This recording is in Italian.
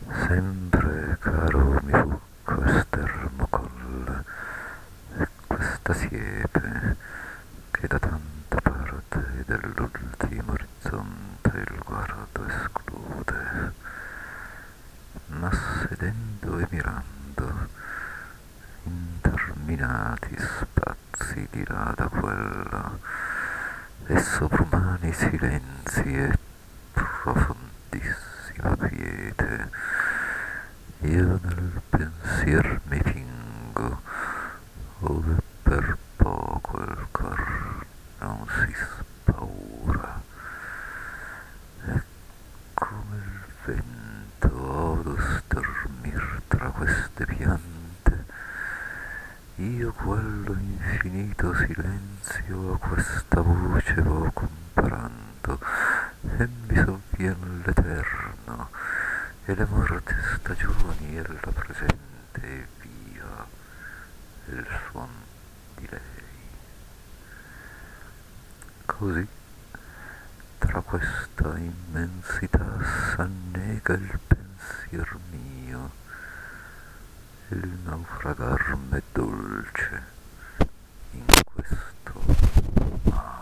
Sempre caro mi fu quest'ermo colle e questa siepe che da tanta parte dell'ultimo orizzonte il guardo esclude, ma sedendo e mirando interminati spazi di là da quella e sovrumani silenzi e profondissima quiete, io nel pensier mi fingo, ove per poco il cor non si spaura, e come il vento odo stermir tra queste piante, io quello infinito silenzio a questa voce vo comparando, e mi sovvien l'eterno, e le morte stagioni, e la presente e viva, e il suon di lei. Così, tra questa immensità s'annega il pensier mio, il naufragar m'è dolce in questo mare.